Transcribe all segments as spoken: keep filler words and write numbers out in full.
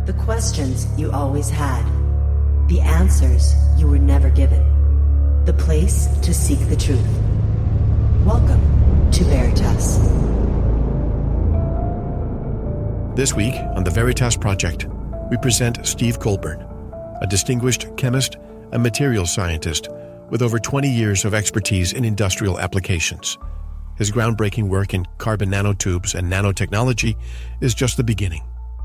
The questions you always had. The answers you were never given. The place to seek the truth. Welcome to Veritas. This week on the Veritas Project, we present Steve Colburn, a distinguished chemist and materials scientist with over twenty years of expertise in industrial applications. His groundbreaking work in carbon nanotubes and nanotechnology is just the beginning.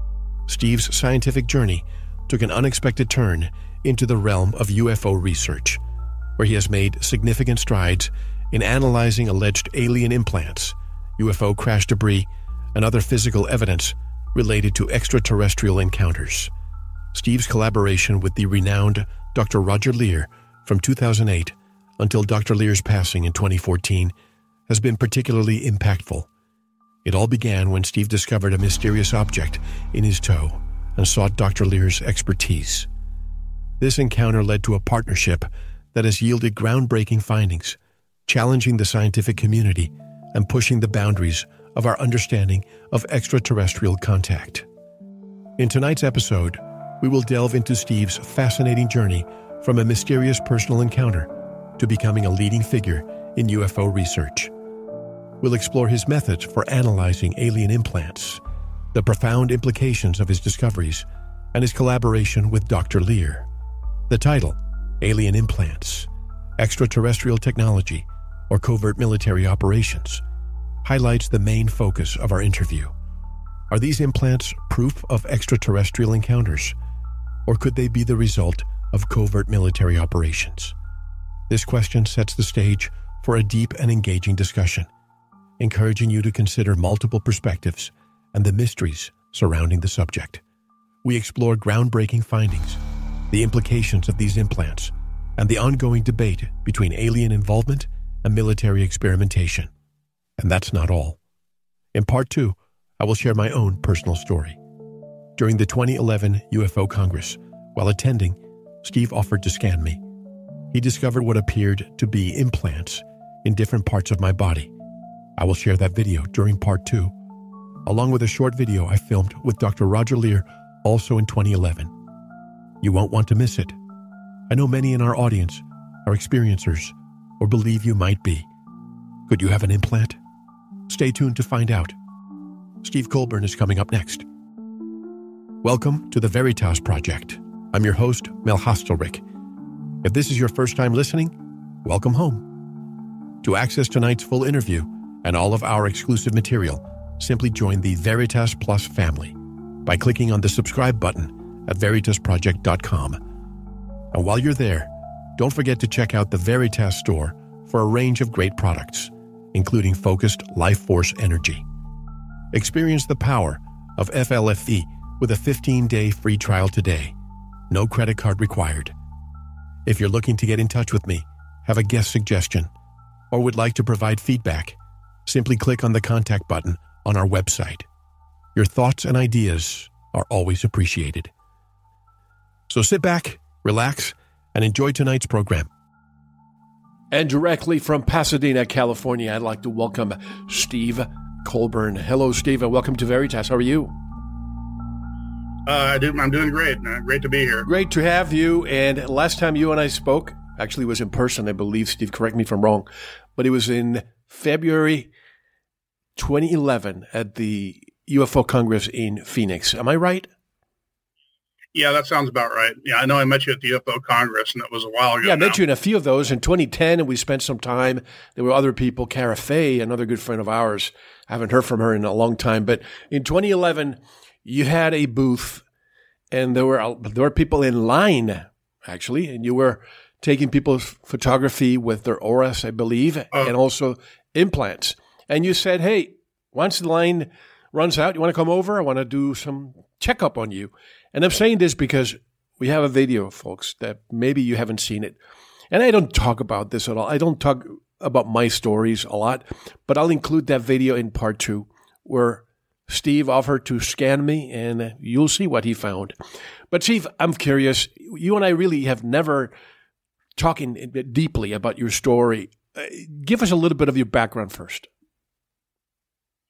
Steve's scientific journey took an unexpected turn into the realm of U F O research, where he has made significant strides in analyzing alleged alien implants, U F O crash debris, and other physical evidence related to extraterrestrial encounters. Steve's collaboration with the renowned Doctor Roger Leir from two thousand eight until Doctor Leir's passing in twenty fourteen has been particularly impactful. It all began when Steve discovered a mysterious object in his toe and sought Doctor Leir's expertise. This encounter led to a partnership that has yielded groundbreaking findings, challenging the scientific community and pushing the boundaries of our understanding of extraterrestrial contact. In tonight's episode, we will delve into Steve's fascinating journey from a mysterious personal encounter to becoming a leading figure in U F O research. We'll explore his methods for analyzing alien implants, the profound implications of his discoveries, and his collaboration with Doctor Leir. The title, Alien Implants, Extraterrestrial Technology, or Covert Military Operations, highlights the main focus of our interview. Are these implants proof of extraterrestrial encounters, or could they be the result of covert military operations? This question sets the stage for a deep and engaging discussion, encouraging you to consider multiple perspectives and the mysteries surrounding the subject. We explore groundbreaking findings, the implications of these implants, and the ongoing debate between alien involvement and military experimentation. And that's not all. In part two, I will share my own personal story. During the twenty eleven U F O Congress, while attending, Steve offered to scan me. He discovered what appeared to be implants in different parts of my body. I will share that video during part two, along with a short video I filmed with Doctor Roger Leir also in twenty eleven. You won't want to miss it. I know many in our audience are experiencers or believe you might be. Could you have an implant? Stay tuned to find out. Steve Colburn is coming up next. Welcome to the Veritas Project. I'm your host, Mel Hostelrick. If this is your first time listening, welcome home. To access tonight's full interview and all of our exclusive material, simply join the Veritas Plus family by clicking on the subscribe button at veritas project dot com. And while you're there, don't forget to check out the Veritas store for a range of great products, including focused life force energy. Experience the power of F L F E with a fifteen-day free trial today. No credit card required. If you're looking to get in touch with me, have a guest suggestion, or would like to provide feedback, simply click on the contact button on our website. Your thoughts and ideas are always appreciated. So sit back, relax, and enjoy tonight's program. And directly from Pasadena, California, I'd like to welcome Steve Colburn. Hello, Steve, and welcome to Veritas. How are you? Uh, I do, I'm doing great. Uh, great to be here. Great to have you. And last time you and I spoke, actually was in person, I believe. Steve, correct me if I'm wrong, but it was in February twenty eleven at the U F O Congress in Phoenix. Am I right? Yeah, that sounds about right. Yeah, I know I met you at the U F O Congress, and it was a while ago. Yeah, I now. met you in a few of those. In twenty ten, and we spent some time. There were other people, Cara Fay, another good friend of ours. I haven't heard from her in a long time. But in twenty eleven, you had a booth, and there were there were people in line, actually, and you were taking people's photography with their auras, I believe, uh, and also implants. And you said, hey, once the line runs out, you want to come over? I want to do some checkup on you. And I'm saying this because we have a video, folks, that maybe you haven't seen it. And I don't talk about this at all. I don't talk about my stories a lot, but I'll include that video in part two where Steve offered to scan me, and you'll see what he found. But Steve, I'm curious. You and I really have never talking deeply about your story. Uh, give us a little bit of your background first.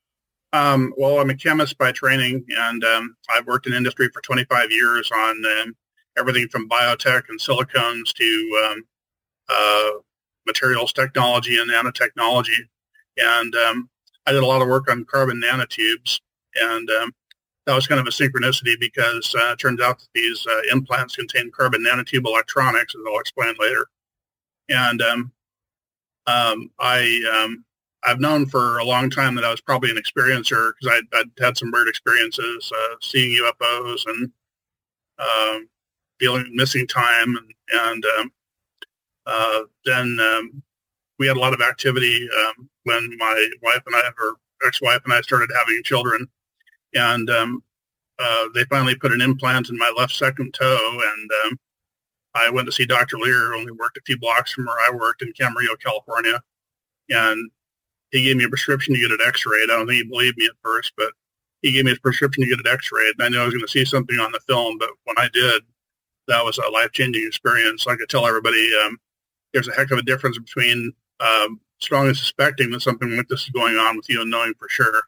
Um, well, I'm a chemist by training, and um, I've worked in industry for twenty-five years on um, everything from biotech and silicones to um, uh, materials technology and nanotechnology. And um, I did a lot of work on carbon nanotubes, and um, that was kind of a synchronicity because uh, it turns out that these uh, implants contain carbon nanotube electronics, as I'll explain later. And um, um, I... Um, I've known for a long time that I was probably an experiencer because I'd, I'd had some weird experiences, uh, seeing U F Os and um, feeling missing time. And, and um, uh, then um, we had a lot of activity um, when my wife and I, or ex-wife and I started having children. And um, uh, they finally put an implant in my left second toe. And um, I went to see Doctor Lear, who only worked a few blocks from where I worked in Camarillo, California. And he gave me a prescription to get it x-rayed. I don't think he believed me at first, but he gave me a prescription to get it x-rayed. And I knew I was going to see something on the film, but when I did, that was a life-changing experience. So I could tell everybody um, there's a heck of a difference between um, strongly suspecting that something like this is going on with you and knowing for sure.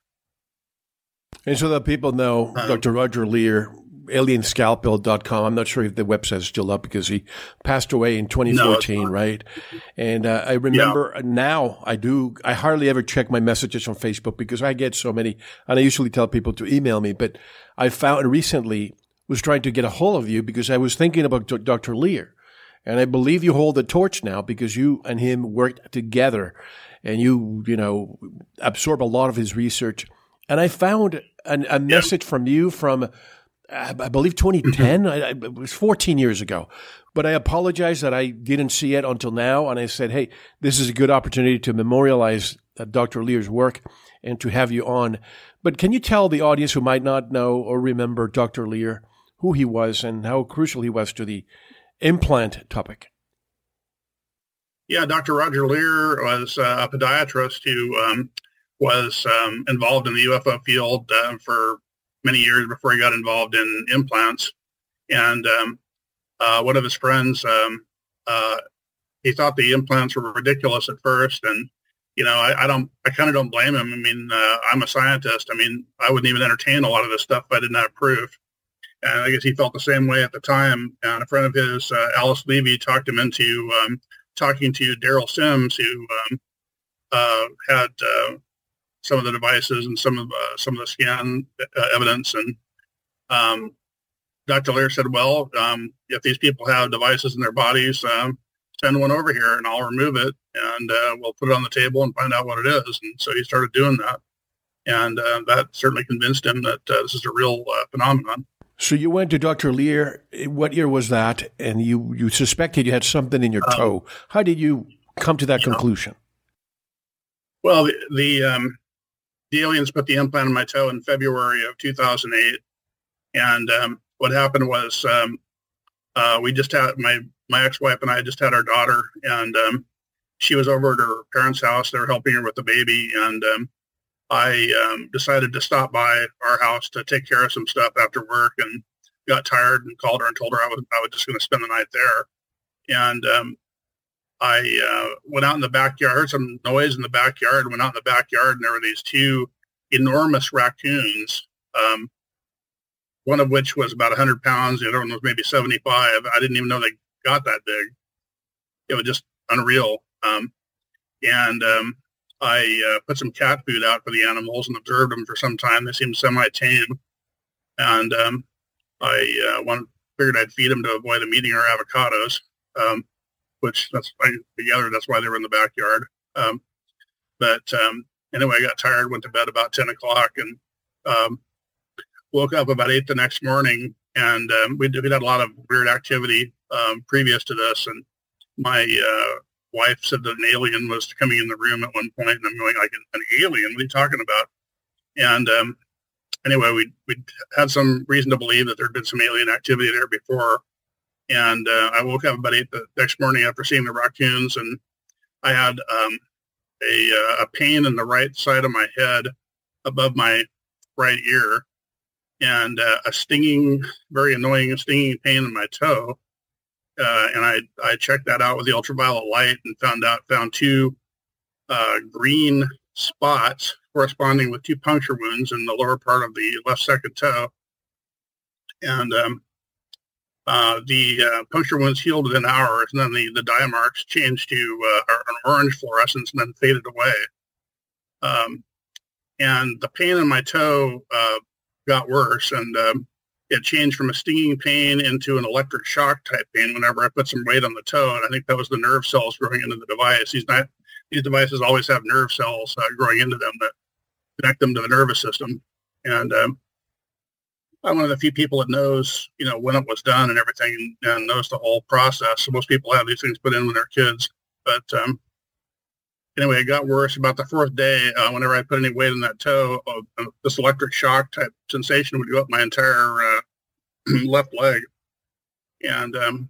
And so that people know, um, Doctor Roger Lear, alien scalpel dot com. I'm not sure if the website is still up because he passed away in twenty fourteen, no, right? And uh, I remember yeah. now I do, I hardly ever check my messages on Facebook because I get so many, and I usually tell people to email me, but I found recently was trying to get a hold of you because I was thinking about Doctor Lear. And I believe you hold the torch now because you and him worked together and you, you know, absorb a lot of his research. And I found an, a message yeah. from you from I believe twenty ten, I, it was fourteen years ago. But I apologize that I didn't see it until now. And I said, hey, this is a good opportunity to memorialize uh, Doctor Lear's work and to have you on. But can you tell the audience who might not know or remember Doctor Lear, who he was and how crucial he was to the implant topic? Yeah, Doctor Roger Lear was uh, a podiatrist who um, was um, involved in the U F O field uh, for many years before he got involved in implants. And um, uh, one of his friends, um, uh, he thought the implants were ridiculous at first. And, you know, I, I don't, I kind of don't blame him. I mean, uh, I'm a scientist. I mean, I wouldn't even entertain a lot of this stuff if I did not approve. And I guess he felt the same way at the time. And a friend of his, uh, Alice Levy, talked him into um, talking to Daryl Sims, who um, uh, had uh, some of the devices and some of uh, some of the scan uh, evidence. And um, Doctor Lear said, well, um, if these people have devices in their bodies, um, send one over here and I'll remove it and uh, we'll put it on the table and find out what it is. And so he started doing that. And uh, that certainly convinced him that uh, this is a real uh, phenomenon. So you went to Doctor Lear. What year was that? And you, you suspected you had something in your um, toe. How did you come to that conclusion? Know, well, the, the um, The aliens put the implant in my toe in February of two thousand eight. And um, what happened was um, uh, we just had, my, my ex-wife and I just had our daughter, and um, she was over at her parents' house. They were helping her with the baby. And um, I um, decided to stop by our house to take care of some stuff after work, and got tired and called her and told her I was, I was just going to spend the night there. And um, I uh, went out in the backyard, heard some noise in the backyard, went out in the backyard, and there were these two enormous raccoons, um, one of which was about one hundred pounds. The other one was maybe seventy-five. I didn't even know they got that big. It was just unreal. Um, and um, I uh, put some cat food out for the animals and observed them for some time. They seemed semi-tame. And um, I uh, wanted, figured I'd feed them to avoid them eating our avocados. Um, which that's I together. That's why they were in the backyard. Um, but um, anyway, I got tired, went to bed about ten o'clock, and um, woke up about eight the next morning. And um, we did, we had a lot of weird activity um, previous to this. And my uh, wife said that an alien was coming in the room at one point, and I'm going like, an alien? What are you talking about? And um, anyway, we we had some reason to believe that there had been some alien activity there before. And uh, I woke up about eight the next morning after seeing the raccoons, and I had um, a, uh, a pain in the right side of my head above my right ear, and uh, a stinging, very annoying stinging pain in my toe. Uh, and I I checked that out with the ultraviolet light and found out found two uh, green spots corresponding with two puncture wounds in the lower part of the left second toe. And um, uh, the uh, puncture wounds healed within hours, and then the, the dye marks changed to uh, an orange fluorescence and then faded away. Um, and the pain in my toe uh, got worse, and um, it changed from a stinging pain into an electric shock type pain whenever I put some weight on the toe. And I think that was the nerve cells growing into the device. These, not, these devices always have nerve cells uh, growing into them that connect them to the nervous system. And um, I'm one of the few people that knows, you know, when it was done and everything, and knows the whole process. So most people have these things put in when they're kids. But um, anyway, it got worse. About the fourth day, uh, whenever I put any weight on that toe, uh, this electric shock type sensation would go up my entire uh, left leg. And um,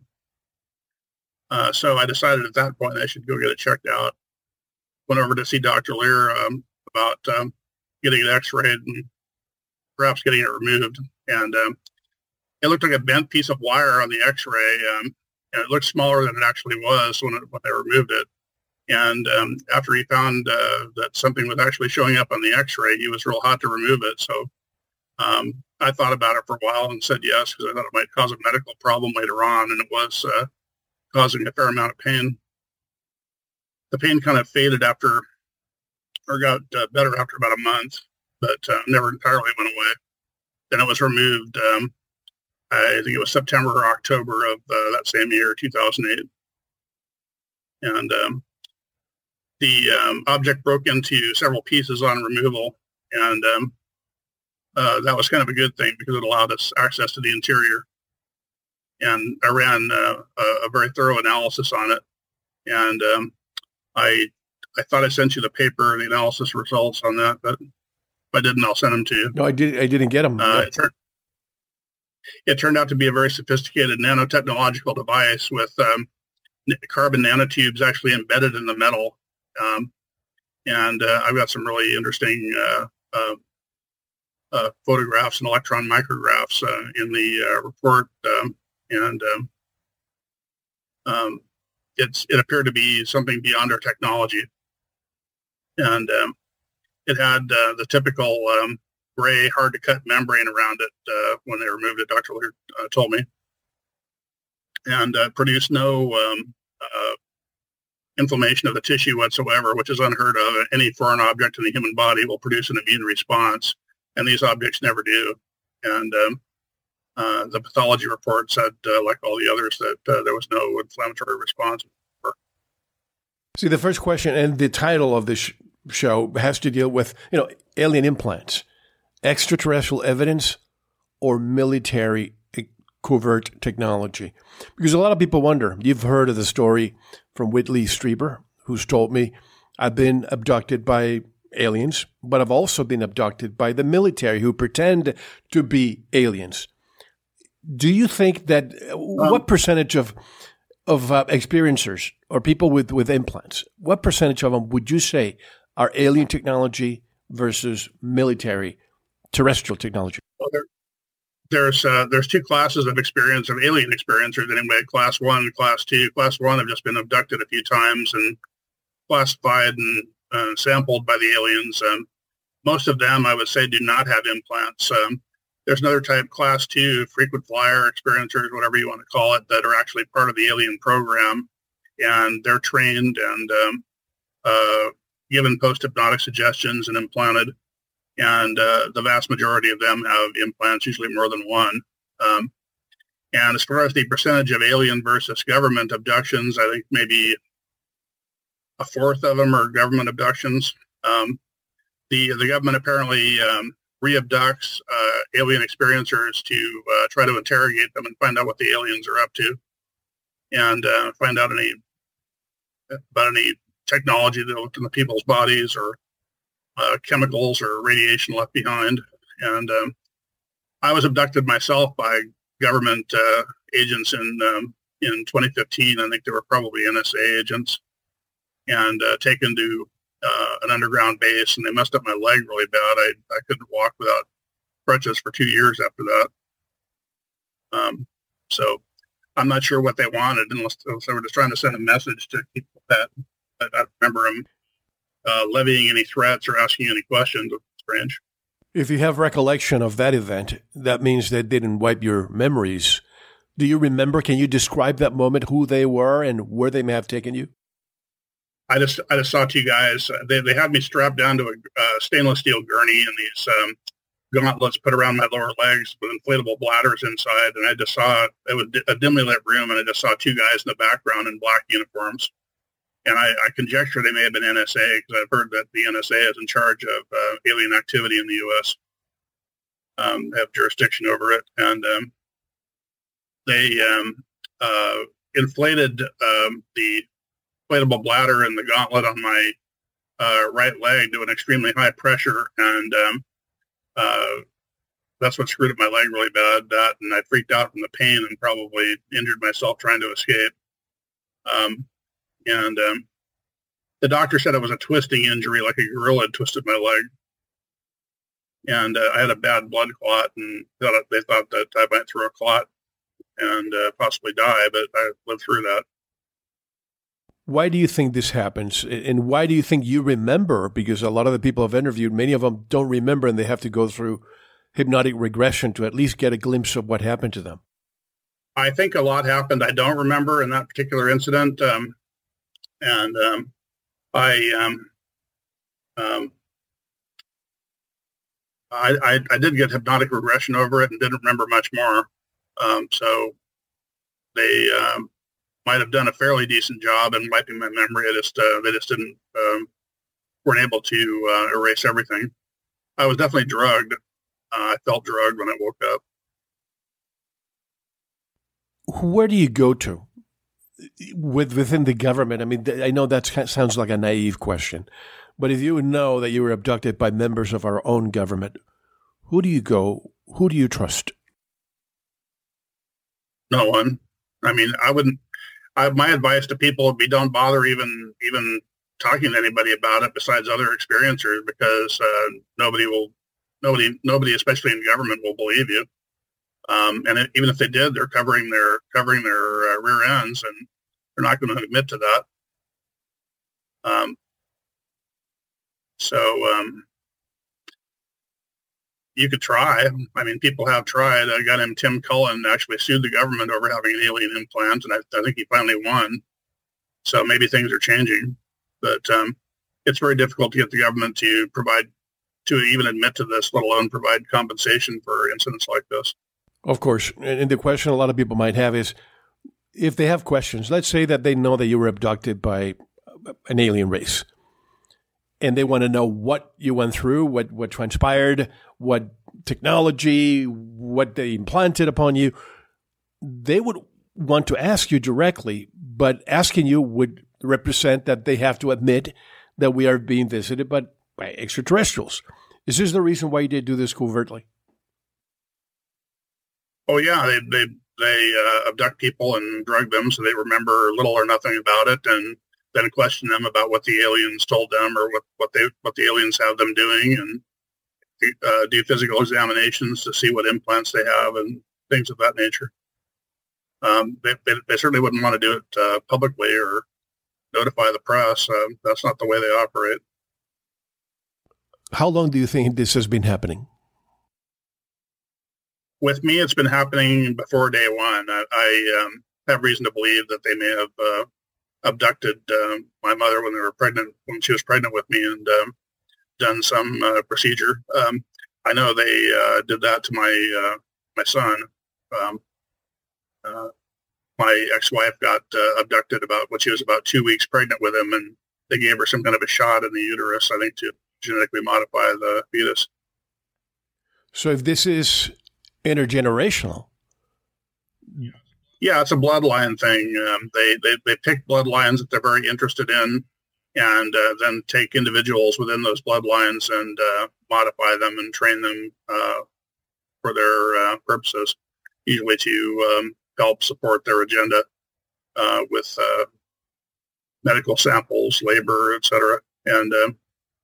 uh, so I decided at that point I should go get it checked out. Went over to see Doctor Lear um, about um, getting it x-rayed and perhaps getting it removed. And um, it looked like a bent piece of wire on the x-ray. Um, and it looked smaller than it actually was when, it, when they removed it. And um, after he found uh, that something was actually showing up on the x-ray, he was real hot to remove it. So um, I thought about it for a while and said yes, because I thought it might cause a medical problem later on. And it was uh, causing a fair amount of pain. The pain kind of faded after, or got uh, better after about a month, but uh, never entirely went away. Then it was removed, um, I think it was September or October of uh, that same year, two thousand eight. And um, the um, object broke into several pieces on removal, and um, uh, that was kind of a good thing because it allowed us access to the interior. And I ran uh, a, a very thorough analysis on it, and um, I I thought I sent you the paper, the analysis results on that, but if I didn't, I'll send them to you. No, I did. I didn't get them. Uh, it, turned, it turned out to be a very sophisticated nanotechnological device with um, carbon nanotubes actually embedded in the metal. Um, and uh, I've got some really interesting uh, uh, uh, photographs and electron micrographs uh, in the uh, report. Um, and um, um, it's it appeared to be something beyond our technology. And um, it had uh, the typical um, gray, hard-to-cut membrane around it uh, when they removed it, Doctor Lear uh, told me. And uh, produced no um, uh, inflammation of the tissue whatsoever, which is unheard of. Any foreign object in the human body will produce an immune response, and these objects never do. And um, uh, the pathology report said, uh, like all the others, that uh, there was no inflammatory response. See, the first question and the title of this show has to deal with, you know, alien implants, extraterrestrial evidence, or military covert technology. Because a lot of people wonder, you've heard of the story from Whitley Strieber, who's told me, I've been abducted by aliens, but I've also been abducted by the military who pretend to be aliens. Do you think that, um, what percentage of of uh, experiencers or people with, with implants, what percentage of them would you say are alien technology versus military terrestrial technology? Well, there, there's uh, there's two classes of experience, of alien experiencers anyway, class one and class two. Class one have just been abducted a few times and classified and uh, sampled by the aliens. Um, most of them, I would say, do not have implants. Um, there's another type, class two, frequent flyer experiencers, whatever you want to call it, that are actually part of the alien program. And they're trained and um, uh, given post-hypnotic suggestions and implanted. And uh, the vast majority of them have implants, usually more than one. Um, and as far as the percentage of alien versus government abductions, I think maybe a fourth of them are government abductions. Um, the the government apparently um, re-abducts uh, alien experiencers to uh, try to interrogate them and find out what the aliens are up to, and uh, find out any about any technology that looked in the people's bodies or uh, chemicals or radiation left behind. And um, I was abducted myself by government uh, agents in um, in twenty fifteen. I think they were probably N S A agents, and uh, taken to uh, an underground base, and they messed up my leg really bad. I, I couldn't walk without crutches for two years after that. Um, so I'm not sure what they wanted, unless, unless they were just trying to send a message to people that I, I remember them. uh, levying any threats or asking any questions. It's strange. If you have recollection of that event, that means they didn't wipe your memories. Do you remember? Can you describe that moment, who they were and where they may have taken you? I just I just saw two guys. They they had me strapped down to a uh, stainless steel gurney and these um, gauntlets put around my lower legs with inflatable bladders inside. And I just saw, it was a dimly lit room, and I just saw two guys in the background in black uniforms. And I, I conjecture they may have been N S A, because I've heard that the N S A is in charge of uh, alien activity in the U S, um, have jurisdiction over it. And um, they um, uh, inflated um, the inflatable bladder and the gauntlet on my uh, right leg to an extremely high pressure. And um, uh, that's what screwed up my leg really bad. That, and I freaked out from the pain and probably injured myself trying to escape. Um, And um, the doctor said it was a twisting injury, like a gorilla had twisted my leg. And uh, I had a bad blood clot, and thought it, they thought that I went through a clot and uh, possibly die, but I lived through that. Why do you think this happens? And why do you think you remember? Because a lot of the people I've interviewed, many of them don't remember, and they have to go through hypnotic regression to at least get a glimpse of what happened to them. I think a lot happened I don't remember in that particular incident. Um, And um, I, um, um, I, I, I did get hypnotic regression over it and didn't remember much more. Um, so they um, might have done a fairly decent job in wiping my memory. I just uh, they just didn't um, weren't able to uh, erase everything. I was definitely drugged. Uh, I felt drugged when I woke up. Where do you go to? With within the government, I mean, I know that sounds like a naive question, but if you know that you were abducted by members of our own government, who do you go? Who do you trust? No one. I mean, I wouldn't. I, my advice to people would be: don't bother even even talking to anybody about it besides other experiencers, because uh, nobody will, nobody, nobody, especially in government, will believe you. Um, and it, even if they did, they're covering their covering their uh, rear ends, and they're not going to admit to that. Um, so um, you could try. I mean, people have tried. A guy named Tim Cullen actually sued the government over having an alien implant, and I, I think he finally won. So maybe things are changing, but um, it's very difficult to get the government to provide, to even admit to this, let alone provide compensation for incidents like this. Of course. And the question a lot of people might have is, if they have questions, let's say that they know that you were abducted by an alien race, and they want to know what you went through, what, what transpired, what technology, what they implanted upon you, they would want to ask you directly, but asking you would represent that they have to admit that we are being visited by, by extraterrestrials. Is this the reason why you did do this covertly? Oh yeah, they they they uh, abduct people and drug them, so they remember little or nothing about it, and then question them about what the aliens told them or what, what they what the aliens have them doing, and uh, do physical examinations to see what implants they have and things of that nature. Um, they, they, they certainly wouldn't want to do it uh, publicly or notify the press. Uh, that's not the way they operate. How long do you think this has been happening? With me, it's been happening before day one. I, I um, have reason to believe that they may have uh, abducted uh, my mother when they were pregnant, when she was pregnant with me, and um, done some uh, procedure. Um, I know they uh, did that to my uh, my son. Um, uh, my ex-wife got uh, abducted about when she was about two weeks pregnant with him, and they gave her some kind of a shot in the uterus, I think, to genetically modify the fetus. So if this is intergenerational. Yeah, it's a bloodline thing. Um, they, they they pick bloodlines that they're very interested in, and uh, then take individuals within those bloodlines and uh, modify them and train them uh, for their uh, purposes, usually to um, help support their agenda uh, with uh, medical samples, labor, et cetera. And uh,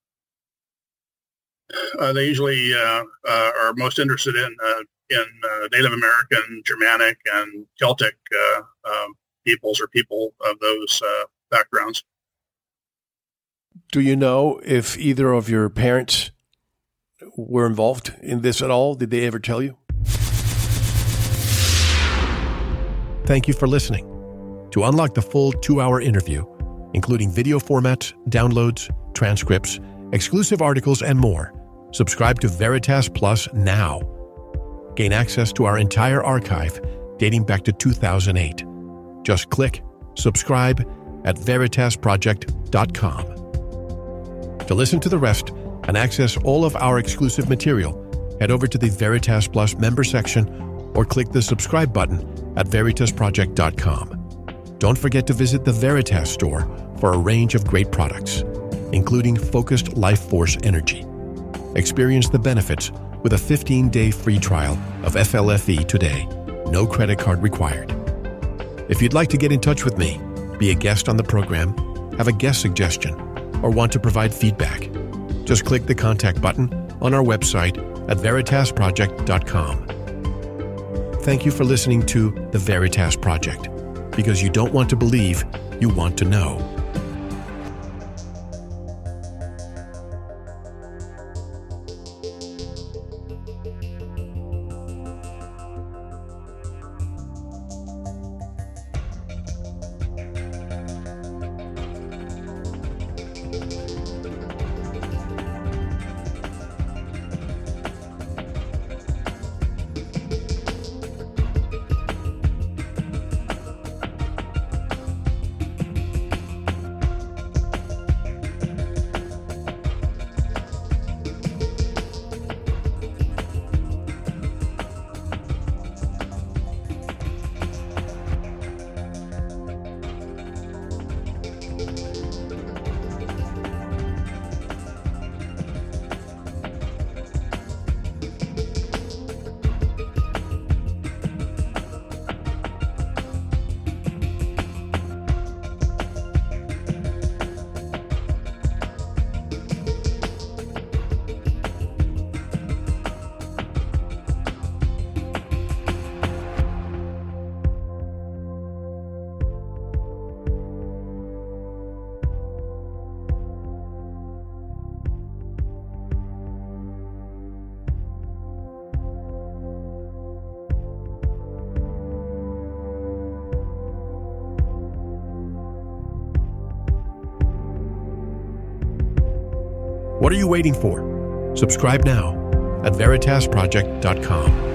uh, they usually uh, uh, are most interested in uh, in uh, Native American, Germanic, and Celtic uh, um, peoples or people of those uh, backgrounds. Do you know if either of your parents were involved in this at all? Did they ever tell you? Thank you for listening. To unlock the full two-hour interview, including video formats, downloads, transcripts, exclusive articles, and more, subscribe to Veritas Plus now. Gain access to our entire archive dating back to two thousand eight. Just click subscribe at veritas project dot com. To listen to the rest and access all of our exclusive material, head over to the Veritas Plus member section or click the subscribe button at veritas project dot com. Don't forget to visit the Veritas store for a range of great products, including focused life force energy. Experience the benefits with a fifteen-day free trial of F L F E today. No credit card required. If you'd like to get in touch with me, be a guest on the program, have a guest suggestion, or want to provide feedback, just click the contact button on our website at veritas project dot com. Thank you for listening to The Veritas Project, because you don't want to believe, you want to know. What are you waiting for? Subscribe now at veritas project dot com.